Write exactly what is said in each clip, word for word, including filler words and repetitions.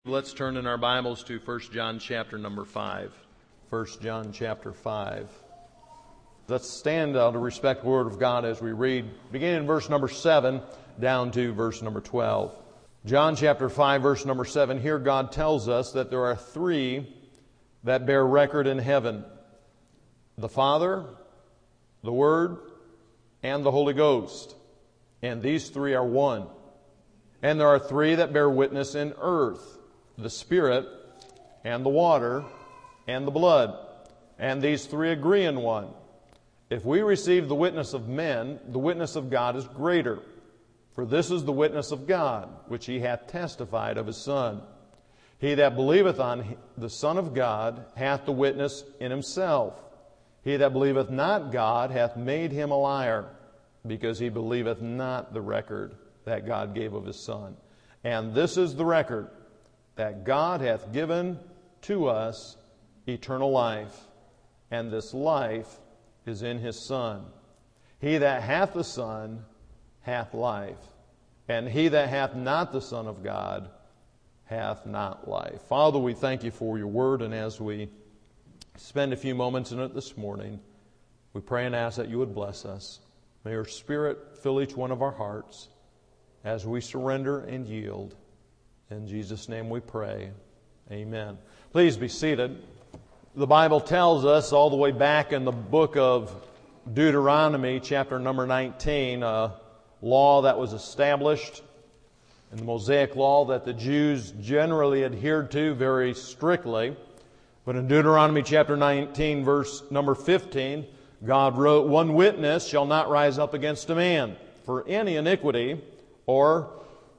Let's turn in our Bibles to First John chapter number five. First John chapter five. Let's stand out to respect the Word of God as we read, beginning in verse number seven down to verse number twelve. John chapter five, verse number seven. Here God tells us that there are three that bear record in heaven: the Father, the Word, and the Holy Ghost. And these three are one. And there are three that bear witness in earth: the Spirit, and the water, and the blood. And these three agree in one. If we receive the witness of men, the witness of God is greater. For this is the witness of God, which he hath testified of his Son. He that believeth on the Son of God hath the witness in himself. He that believeth not God hath made him a liar, because he believeth not the record that God gave of his Son. And this is the record, that God hath given to us eternal life, and this life is in his Son. He that hath the Son hath life, and he that hath not the Son of God hath not life. Father, we thank you for your word, and as we spend a few moments in it this morning, we pray and ask that you would bless us. May your Spirit fill each one of our hearts as we surrender and yield. In Jesus' name we pray. Amen. Please be seated. The Bible tells us all the way back in the book of Deuteronomy, chapter number nineteen, a law that was established in the Mosaic law that the Jews generally adhered to very strictly. But in Deuteronomy chapter nineteen, verse number fifteen, God wrote, "One witness shall not rise up against a man for any iniquity or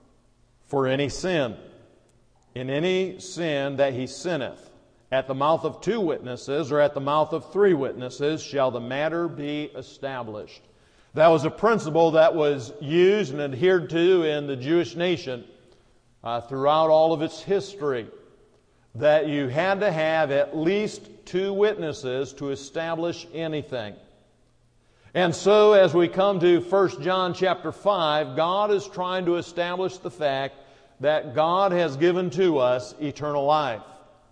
for any sin. In any sin that he sinneth, at the mouth of two witnesses or at the mouth of three witnesses shall the matter be established." That was a principle that was used and adhered to in the Jewish nation uh, throughout all of its history, that you had to have at least two witnesses to establish anything. And so as we come to First John chapter five, God is trying to establish the fact that God has given to us eternal life.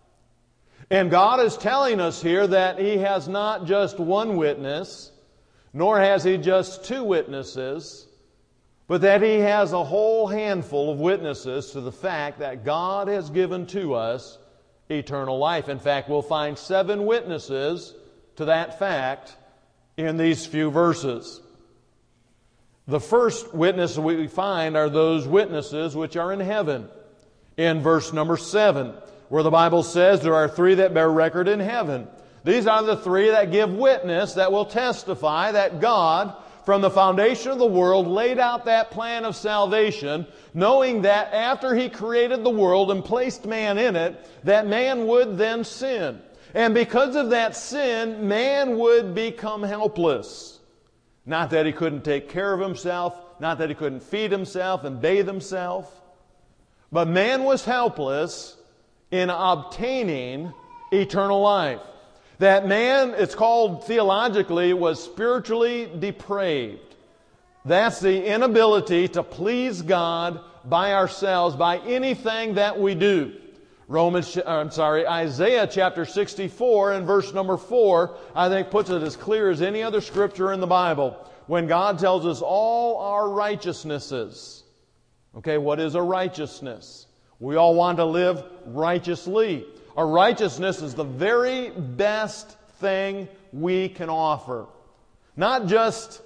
And God is telling us here that he has not just one witness, nor has he just two witnesses, but that he has a whole handful of witnesses to the fact that God has given to us eternal life. In fact, we'll find seven witnesses to that fact in these few verses. The first witness we find are those witnesses which are in heaven. In verse number seven, where the Bible says there are three that bear record in heaven. These are the three that give witness, that will testify that God, from the foundation of the world, laid out that plan of salvation, knowing that after he created the world and placed man in it, that man would then sin. And because of that sin, man would become helpless. Not that he couldn't take care of himself, not that he couldn't feed himself and bathe himself, but man was helpless in obtaining eternal life. That man, it's called theologically, was spiritually depraved. That's the inability to please God by ourselves, by anything that we do. Romans, I'm sorry, Isaiah chapter sixty-four and verse number four, I think puts it as clear as any other scripture in the Bible. When God tells us all our righteousnesses. Okay, what is a righteousness? We all want to live righteously. A righteousness is the very best thing we can offer. Not just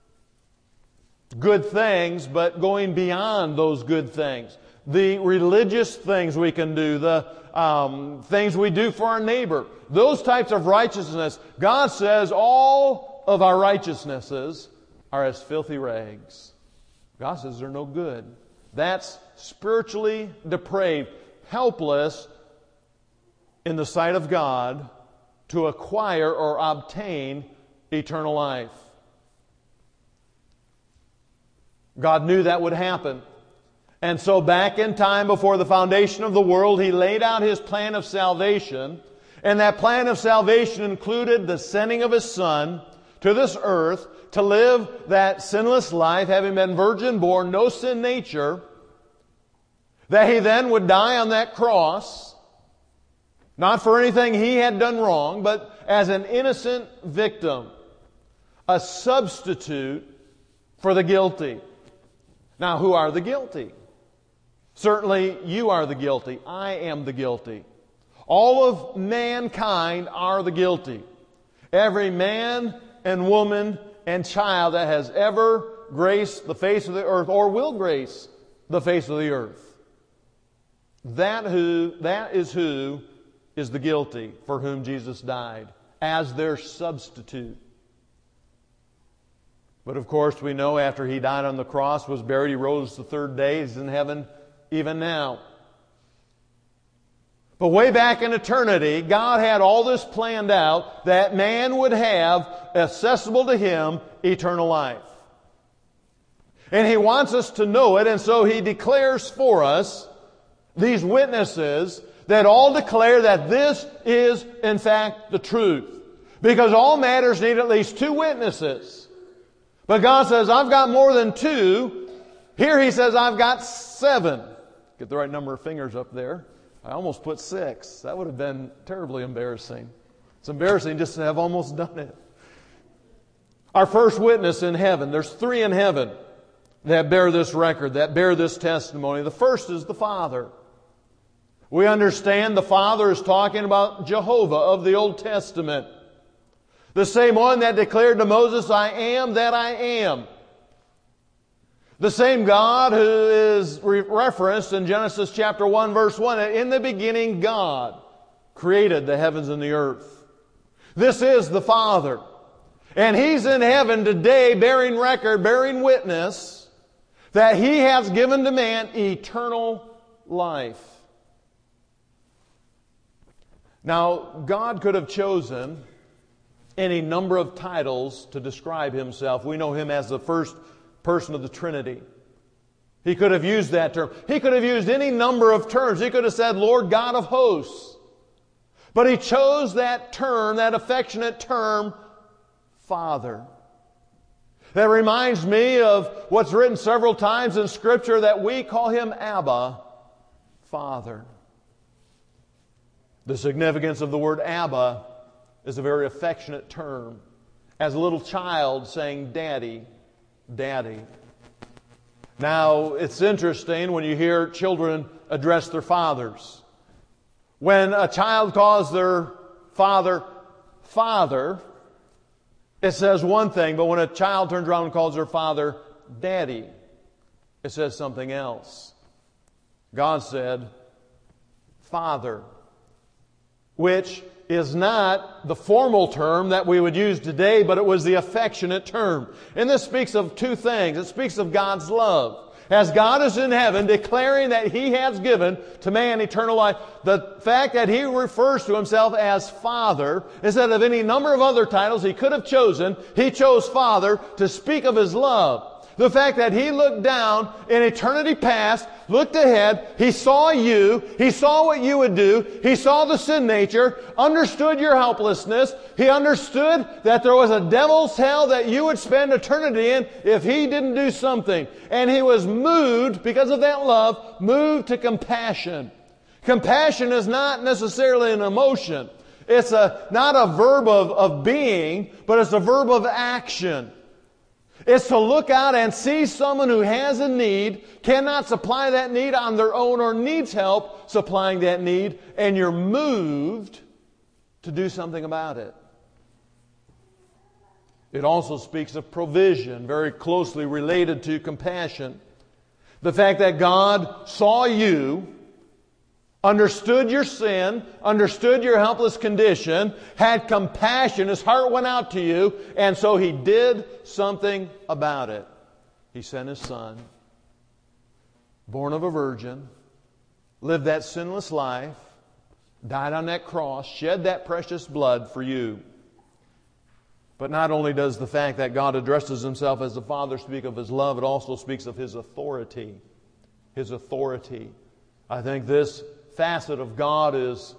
good things, but going beyond those good things. The religious things we can do, the um, things we do for our neighbor, those types of righteousness. God says all of our righteousnesses are as filthy rags. God says they're no good. That's spiritually depraved, helpless in the sight of God to acquire or obtain eternal life. God knew that would happen. And so back in time before the foundation of the world, he laid out his plan of salvation. And that plan of salvation included the sending of his Son to this earth to live that sinless life, having been virgin born, no sin nature, that He then would die on that cross, not for anything He had done wrong, but as an innocent victim, a substitute for the guilty. Now, who are the guilty? Certainly, you are the guilty. I am the guilty. All of mankind are the guilty. Every man and woman and child that has ever graced the face of the earth or will grace the face of the earth. That who, that is who is the guilty for whom Jesus died as their substitute. But of course we know after He died on the cross, was buried, He rose the third day, He's in heaven even now. But way back in eternity, God had all this planned out that man would have accessible to Him eternal life. And He wants us to know it, and so He declares for us these witnesses that all declare that this is in fact the truth. Because all matters need at least two witnesses. But God says, I've got more than two. Here He says, I've got seven. Get the right number of fingers up there. I almost put six. That would have been terribly embarrassing. It's embarrassing just to have almost done it. Our first witness in heaven, there's three in heaven that bear this record, that bear this testimony. The first is the Father. We understand the Father is talking about Jehovah of the Old Testament. The same one that declared to Moses, I am that I am. The same God who is re- referenced in Genesis chapter one verse one. In the beginning God created the heavens and the earth. This is the Father. And He's in heaven today bearing record, bearing witness that He has given to man eternal life. Now, God could have chosen any number of titles to describe Himself. We know Him as the first person of the Trinity. He could have used that term. He could have used any number of terms. He could have said, Lord God of hosts. But He chose that term, that affectionate term, Father. That reminds me of what's written several times in Scripture that we call Him Abba, Father. The significance of the word Abba is a very affectionate term. As a little child saying, Daddy, Daddy. Now, it's interesting when you hear children address their fathers. When a child calls their father, Father, it says one thing, but when a child turns around and calls their father, Daddy, it says something else. God said, Father, which is not the formal term that we would use today, but it was the affectionate term. And this speaks of two things. It speaks of God's love. As God is in heaven declaring that He has given to man eternal life, the fact that He refers to Himself as Father, instead of any number of other titles He could have chosen, He chose Father to speak of His love. The fact that He looked down in eternity past, looked ahead, He saw you, He saw what you would do, He saw the sin nature, understood your helplessness, He understood that there was a devil's hell that you would spend eternity in if He didn't do something. And He was moved, because of that love, moved to compassion. Compassion is not necessarily an emotion. It's a not a verb of, of being, but it's a verb of action. It's to look out and see someone who has a need, cannot supply that need on their own or needs help supplying that need, and you're moved to do something about it. It also speaks of provision, very closely related to compassion. The fact that God saw you, understood your sin, understood your helpless condition, had compassion, His heart went out to you, and so He did something about it. He sent His Son, born of a virgin, lived that sinless life, died on that cross, shed that precious blood for you. But not only does the fact that God addresses Himself as the Father speak of His love, it also speaks of His authority. His authority. I think this facet of God is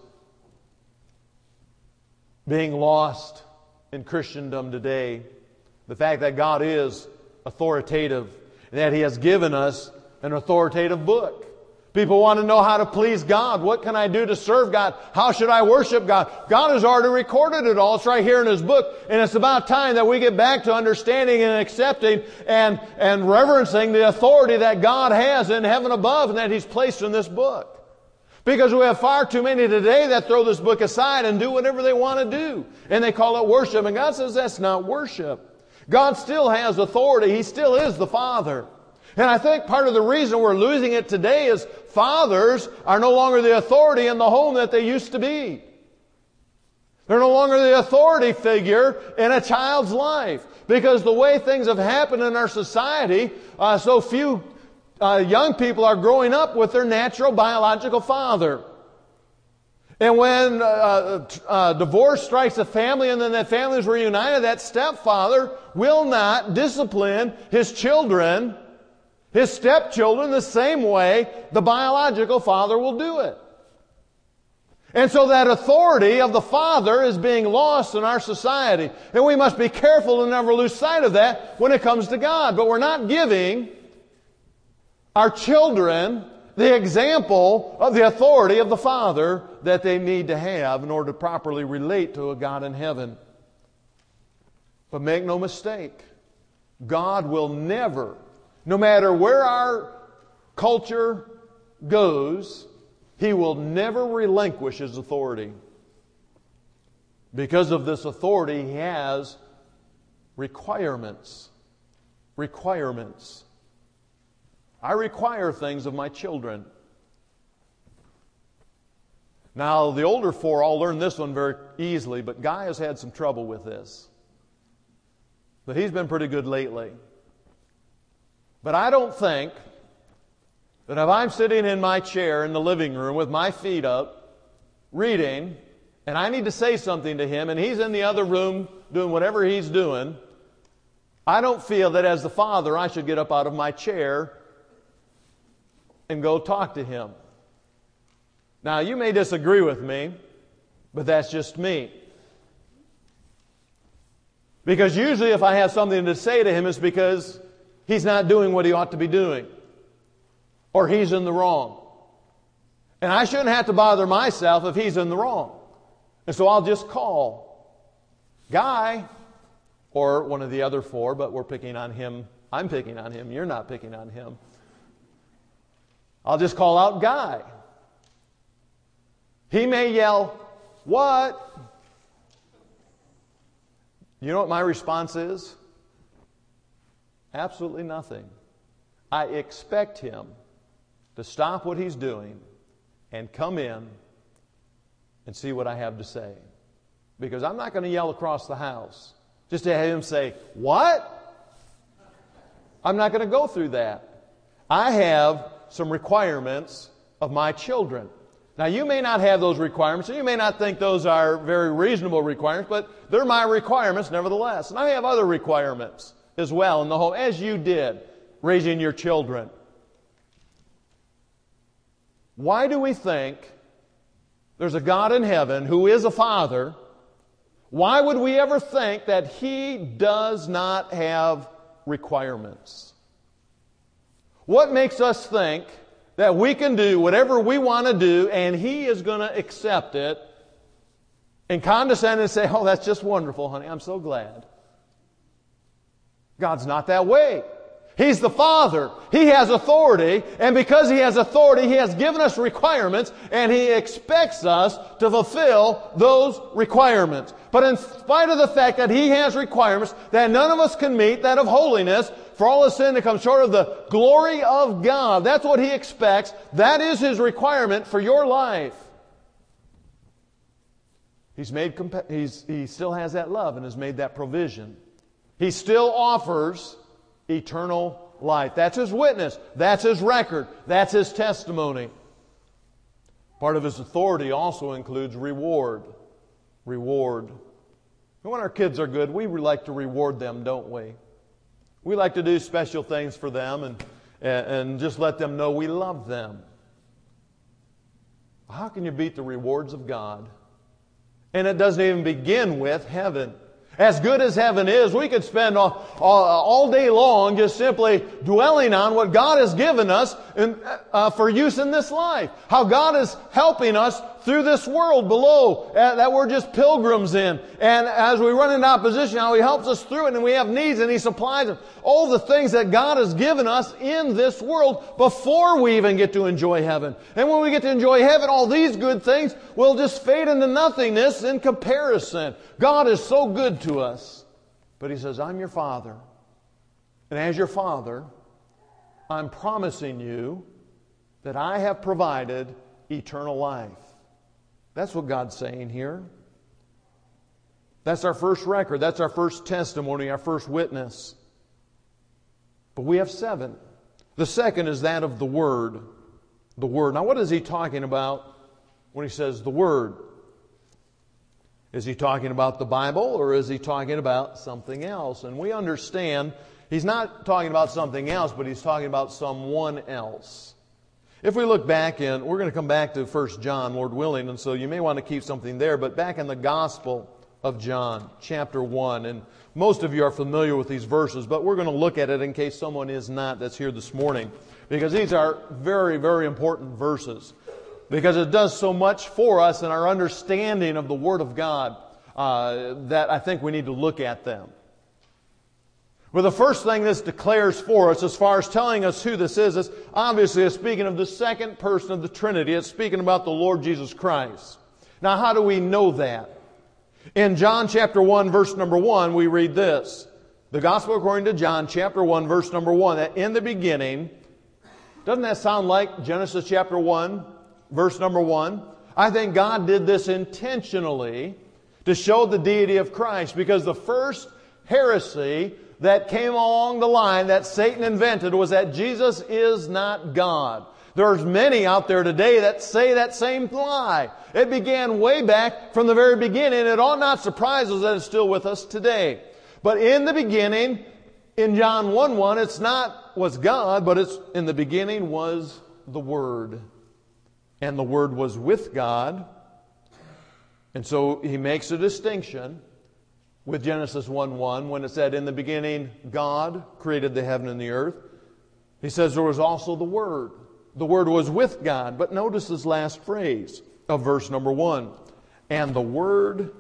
being lost in Christendom today. The fact that God is authoritative and that He has given us an authoritative book. People want to know how to please God. What can I do to serve God? How should I worship God? God has already recorded it all. It's right here in His book. And it's about time that we get back to understanding and accepting and, and reverencing the authority that God has in heaven above and that He's placed in this book. Because we have far too many today that throw this book aside and do whatever they want to do. And they call it worship. And God says that's not worship. God still has authority. He still is the Father. And I think part of the reason we're losing it today is fathers are no longer the authority in the home that they used to be. They're no longer the authority figure in a child's life. Because the way things have happened in our society, uh, so few uh, young people are growing up with their natural biological father. And when uh, uh, divorce strikes a family and then that family is reunited, that stepfather will not discipline his children, his stepchildren, the same way the biological father will do it. And so that authority of the father is being lost in our society. And we must be careful to never lose sight of that when it comes to God. But we're not giving our children the example of the authority of the Father that they need to have in order to properly relate to a God in heaven. But make no mistake, God will never, no matter where our culture goes, He will never relinquish His authority. Because of this authority, He has requirements. Requirements. I require things of my children. Now, the older four all learned this one very easily, but Guy has had some trouble with this. But he's been pretty good lately. But I don't think that if I'm sitting in my chair in the living room with my feet up, reading, and I need to say something to him, and he's in the other room doing whatever he's doing, I don't feel that as the father I should get up out of my chair and go talk to him. Now, you may disagree with me, but that's just me. Because usually if I have something to say to him, it's because he's not doing what he ought to be doing. Or he's in the wrong. And I shouldn't have to bother myself if he's in the wrong. And so I'll just call Guy, or one of the other four, but we're picking on him. I'm picking on him. You're not picking on him. I'll just call out Guy. He may yell, "What?" You know what my response is? Absolutely nothing. I expect him to stop what he's doing and come in and see what I have to say. Because I'm not going to yell across the house just to have him say, "What?" I'm not going to go through that. I have some requirements of my children. Now, you may not have those requirements, and you may not think those are very reasonable requirements, but they're my requirements nevertheless. And I have other requirements as well in the home, as you did, raising your children. Why do we think there's a God in heaven who is a Father? Why would we ever think that He does not have requirements? What makes us think that we can do whatever we want to do and He is going to accept it and condescend and say, "Oh, that's just wonderful, honey. I'm so glad." God's not that way. He's the Father. He has authority, and because He has authority, He has given us requirements, and He expects us to fulfill those requirements. But in spite of the fact that He has requirements that none of us can meet, that of holiness, for all of sin to come short of the glory of God, that's what He expects. That is His requirement for your life. He's made, he's, He still has that love and has made that provision. He still offers eternal life. That's His witness. That's His record. That's His testimony. Part of His authority also includes reward. Reward. And when our kids are good, we like to reward them, don't we? We like to do special things for them and, and just let them know we love them. How can you beat the rewards of God? And it doesn't even begin with heaven. As good as heaven is, we could spend all, all, all day long just simply dwelling on what God has given us in, uh, for use in this life. How God is helping us through this world below uh, that we're just pilgrims in. And as we run into opposition, how He helps us through it, and we have needs and He supplies them. All the things that God has given us in this world before we even get to enjoy heaven. And when we get to enjoy heaven, all these good things will just fade into nothingness in comparison. God is so good to us. But He says, I'm your Father. And as your Father, I'm promising you that I have provided eternal life. That's what God's saying here. That's our first record. That's our first testimony, our first witness. But we have seven. The second is that of the Word. The Word. Now, what is He talking about when He says the Word? Is He talking about the Bible, or is He talking about something else? And we understand He's not talking about something else, but He's talking about someone else. If we look back in, we're going to come back to First John, Lord willing, and so you may want to keep something there, but back in the Gospel of John, chapter one, and most of you are familiar with these verses, but we're going to look at it in case someone is not that's here this morning, because these are very, very important verses, because it does so much for us in our understanding of the Word of God uh, that I think we need to look at them. Well, the first thing this declares for us, as far as telling us who this is, is obviously it's speaking of the second person of the Trinity. It's speaking about the Lord Jesus Christ. Now, how do we know that? In John chapter one, verse number one, we read this. The Gospel according to John chapter one, verse number one, that in the beginning, doesn't that sound like Genesis chapter one, verse number one? I think God did this intentionally to show the deity of Christ, because the first heresy that came along the line that Satan invented was that Jesus is not God. There's many out there today that say that same lie. It began way back from the very beginning. It ought not surprise us that it's still with us today. But in the beginning, in John one one, it's not was God, but it's in the beginning was the Word. And the Word was with God. And so he makes a distinction with Genesis one one, when it said, in the beginning, God created the heaven and the earth. He says there was also the Word. The Word was with God. But notice this last phrase of verse number one. And the Word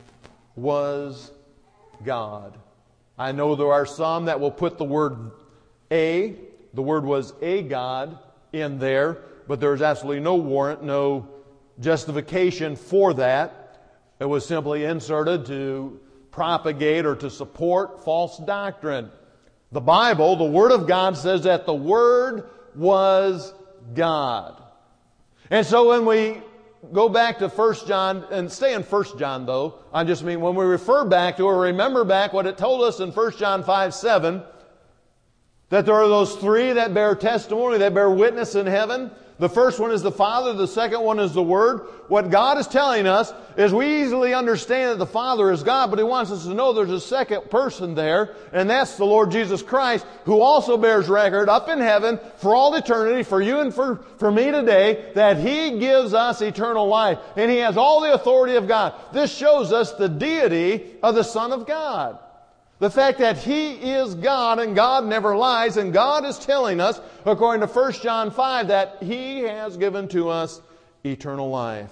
was God. I know there are some that will put the word a, the Word was a God, in there, but there's absolutely no warrant, no justification for that. It was simply inserted to propagate or to support false doctrine. The Bible, the Word of God, says that the Word was God. And so when we go back to First John, and stay in First John though, I just mean when we refer back to or remember back what it told us in First John five seven, that there are those three that bear testimony, that bear witness in heaven. The first one is the Father, the second one is the Word. What God is telling us is we easily understand that the Father is God, but He wants us to know there's a second person there, and that's the Lord Jesus Christ, who also bears record up in heaven for all eternity, for you and for, for me today, that He gives us eternal life. And He has all the authority of God. This shows us the deity of the Son of God. The fact that He is God and God never lies, and God is telling us, according to First John five, that He has given to us eternal life.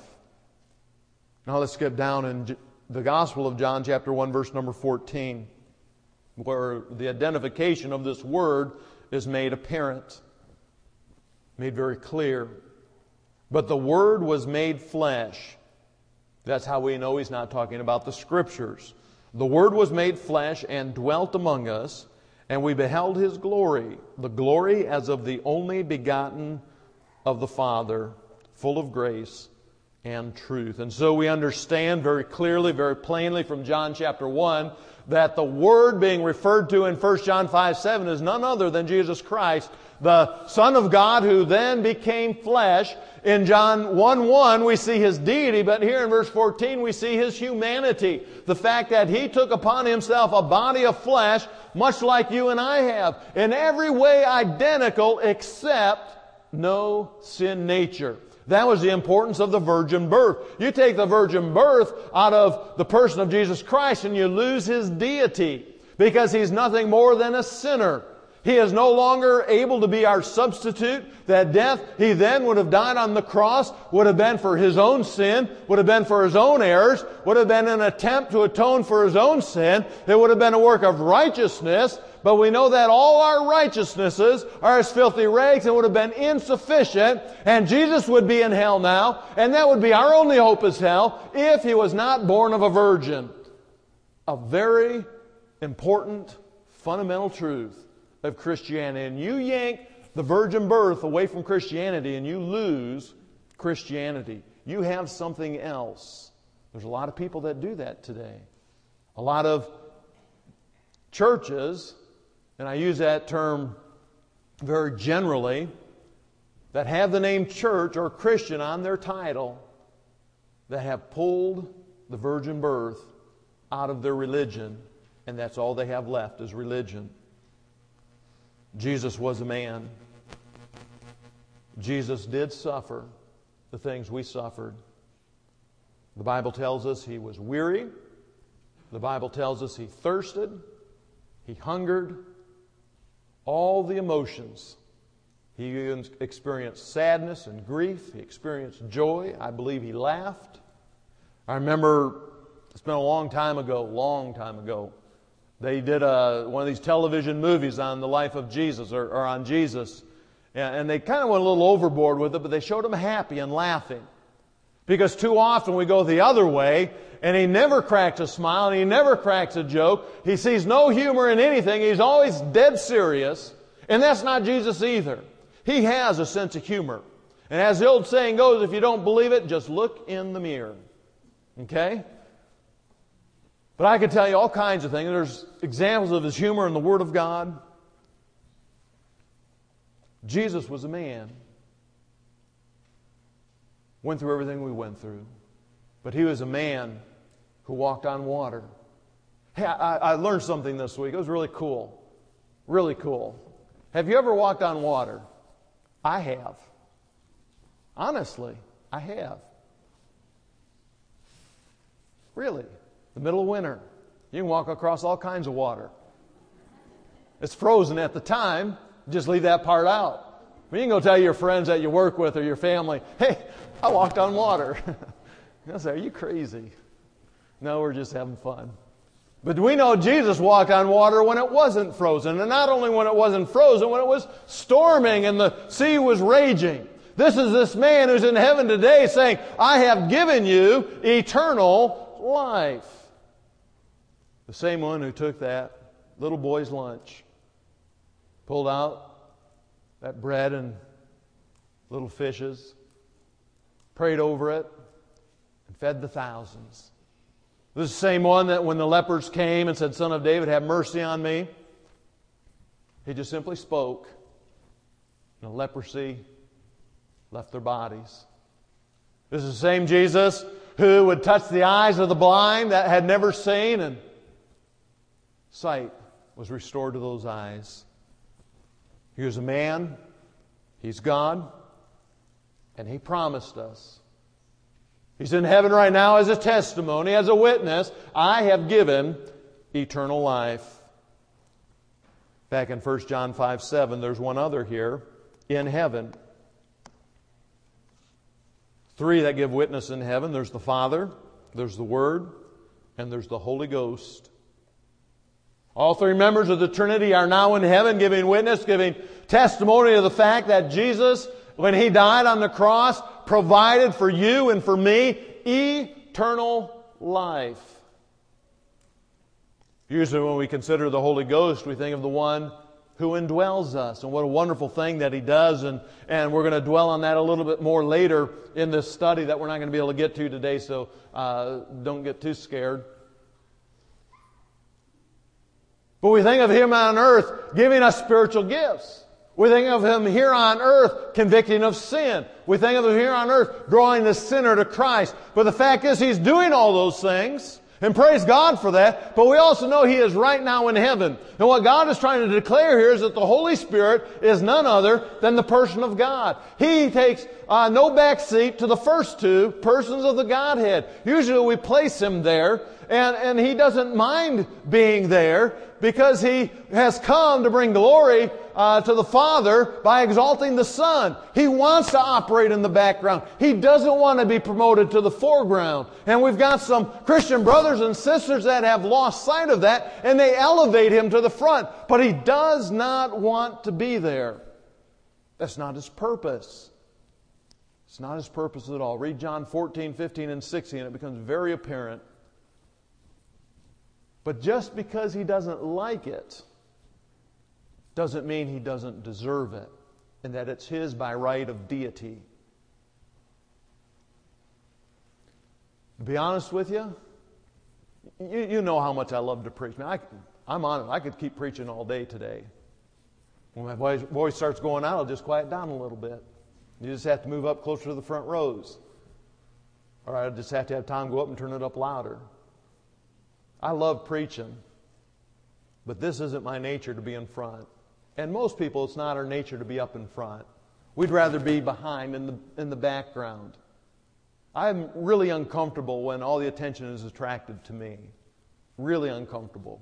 Now let's skip down in the Gospel of John chapter one, verse number fourteen, where the identification of this Word is made apparent, made very clear. But the Word was made flesh. That's how we know He's not talking about the Scriptures. The Word was made flesh and dwelt among us, and we beheld His glory, the glory as of the only begotten of the Father, full of grace and truth. And so we understand very clearly, very plainly from John chapter one, that the Word being referred to in First John five seven is none other than Jesus Christ, the Son of God, who then became flesh. In John one one, we see His deity, but here in verse fourteen, we see His humanity. The fact that He took upon Himself a body of flesh, much like you and I have, in every way identical except no sin nature. That was the importance of the virgin birth. You take the virgin birth out of the person of Jesus Christ and you lose His deity, because He's nothing more than a sinner. He is no longer able to be our substitute. That death He then would have died on the cross would have been for His own sin, would have been for His own errors, would have been an attempt to atone for His own sin. It would have been a work of righteousness, but we know that all our righteousnesses are as filthy rags and would have been insufficient, and Jesus would be in hell now, and that would be our only hope is hell if He was not born of a virgin. A very important fundamental truth of Christianity. And you yank the virgin birth away from Christianity and you lose Christianity. You have something else. There's a lot of people that do that today. A lot of churches, and I use that term very generally, that have the name church or Christian on their title, that have pulled the virgin birth out of their religion, and that's all they have left is religion. Jesus was a man. Jesus did suffer the things we suffered. The Bible tells us He was weary. The Bible tells us He thirsted. He hungered. All the emotions. He experienced sadness and grief. He experienced joy. I believe He laughed. I remember, it's been a long time ago, long time ago, they did a, one of these television movies on the life of Jesus, or, or on Jesus. And they kind of went a little overboard with it, but they showed Him happy and laughing. Because too often we go the other way, and He never cracks a smile, and He never cracks a joke. He sees no humor in anything. He's always dead serious. And that's not Jesus either. He has a sense of humor. And as the old saying goes, if you don't believe it, just look in the mirror. Okay? But I could tell you all kinds of things. There's examples of His humor in the Word of God. Jesus was a man. Went through everything we went through. But He was a man who walked on water. Hey, I, I learned something this week. It was really cool. Really cool. Have you ever walked on water? I have. Honestly, I have. Really. The middle of winter. You can walk across all kinds of water. It's frozen at the time. Just leave that part out. But you can go tell your friends that you work with or your family, hey, I walked on water. They'll say, are you crazy? No, we're just having fun. But we know Jesus walked on water when it wasn't frozen. And not only when it wasn't frozen, when it was storming and the sea was raging. This is this man who's in heaven today saying, I have given you eternal life. The same one who took that little boy's lunch, pulled out that bread and little fishes, prayed over it, and fed the thousands. This is the same one that when the lepers came and said, Son of David, have mercy on me, He just simply spoke, and the leprosy left their bodies. This is the same Jesus who would touch the eyes of the blind that had never seen, and sight was restored to those eyes. He was a man, He's God, and He promised us. He's in heaven right now as a testimony, as a witness. I have given eternal life. Back in First John five seven, there's one other here. In heaven. Three that give witness in heaven. There's the Father, there's the Word, and there's the Holy Ghost. All three members of the Trinity are now in heaven giving witness, giving testimony of the fact that Jesus, when He died on the cross, provided for you and for me eternal life. Usually when we consider the Holy Ghost, we think of the one who indwells us. And what a wonderful thing that He does. And, and we're going to dwell on that a little bit more later in this study that we're not going to be able to get to today, so uh, don't get too scared. But we think of Him on earth giving us spiritual gifts. We think of Him here on earth convicting of sin. We think of Him here on earth drawing the sinner to Christ. But the fact is He's doing all those things. And praise God for that. But we also know He is right now in heaven. And what God is trying to declare here is that the Holy Spirit is none other than the person of God. He takes uh, no back seat to the first two persons of the Godhead. Usually we place Him there, and, and He doesn't mind being there because He has come to bring glory uh, to the Father by exalting the Son. He wants to operate in the background. He doesn't want to be promoted to the foreground. And we've got some Christian brothers and sisters that have lost sight of that, and they elevate Him to the front. But He does not want to be there. That's not His purpose. It's not His purpose at all. Read John fourteen, fifteen, and sixteen, and it becomes very apparent. But just because He doesn't like it doesn't mean He doesn't deserve it, and that it's His by right of deity. To be honest with you, you, you know how much I love to preach. Man, I, I'm on it. I could keep preaching all day today. When my voice, voice starts going out, I'll just quiet down a little bit. You just have to move up closer to the front rows. Or I just have to have time to go up and turn it up louder. I love preaching, but this isn't my nature to be in front. And most people, it's not our nature to be up in front. We'd rather be behind in the, in the background. I'm really uncomfortable when all the attention is attracted to me. Really uncomfortable.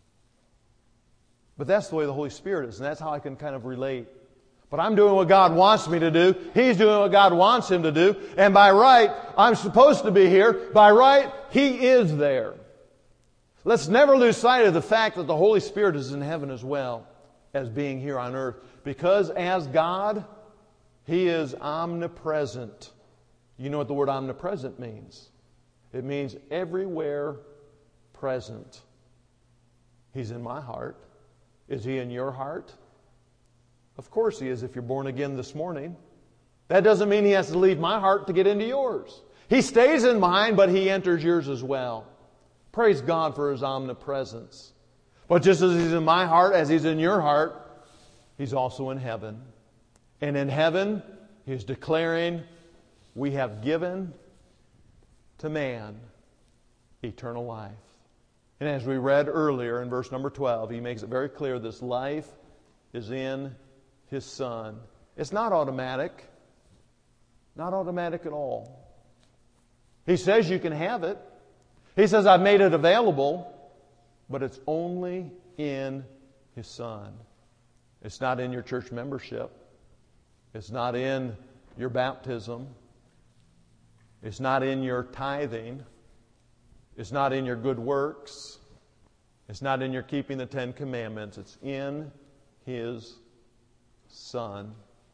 But that's the way the Holy Spirit is, and that's how I can kind of relate. But I'm doing what God wants me to do. He's doing what God wants Him to do. And by right, I'm supposed to be here. By right, He is there. Let's never lose sight of the fact that the Holy Spirit is in heaven as well as being here on earth. Because as God, He is omnipresent. You know what the word omnipresent means? It means everywhere present. He's in my heart. Is He in your heart? Of course He is if you're born again this morning. That doesn't mean He has to leave my heart to get into yours. He stays in mine, but He enters yours as well. Praise God for His omnipresence. But just as He's in my heart, as He's in your heart, He's also in heaven. And in heaven, He's declaring, we have given to man eternal life. And as we read earlier in verse number twelve, He makes it very clear this life is in His Son. It's not automatic. Not automatic at all. He says you can have it. He says, I've made it available, but it's only in His Son. It's not in your church membership. It's not in your baptism. It's not in your tithing. It's not in your good works. It's not in your keeping the Ten Commandments. It's in His Son.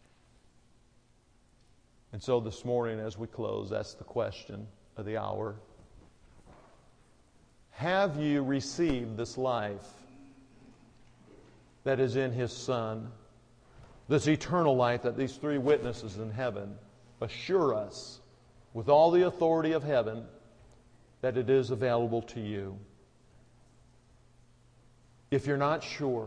And so this morning as we close, that's the question of the hour. Have you received this life that is in His Son? This eternal life that these three witnesses in heaven assure us with all the authority of heaven that it is available to you. If you're not sure,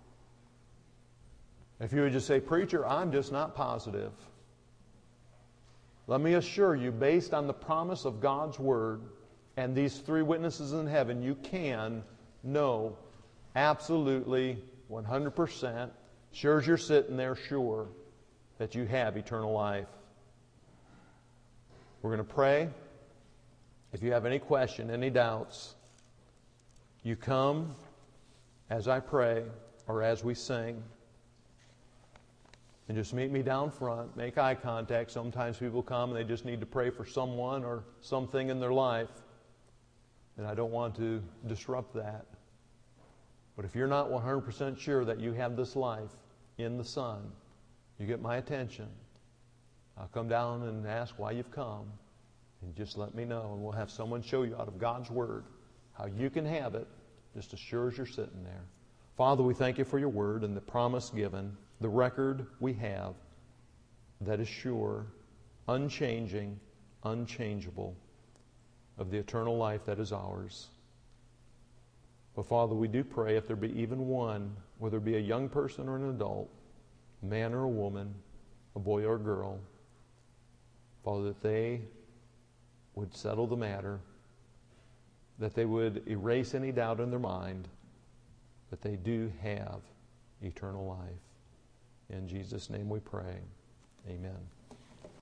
if you would just say, preacher, I'm just not positive. Let me assure you, based on the promise of God's Word and these three witnesses in heaven, you can know absolutely one hundred percent, sure as you're sitting there, sure that you have eternal life. We're going to pray. If you have any question, any doubts, you come as I pray or as we sing. And just meet me down front. Make eye contact. Sometimes people come and they just need to pray for someone or something in their life. And I don't want to disrupt that. But if you're not one hundred percent sure that you have this life in the Son, you get my attention. I'll come down and ask why you've come. And just let me know. And we'll have someone show you out of God's Word how you can have it just as sure as you're sitting there. Father, we thank You for Your Word and the promise given, the record we have that is sure, unchanging, unchangeable, of the eternal life that is ours. But Father, we do pray if there be even one, whether it be a young person or an adult, a man or a woman, a boy or a girl, Father, that they would settle the matter, that they would erase any doubt in their mind that they do have eternal life. In Jesus' name we pray. Amen.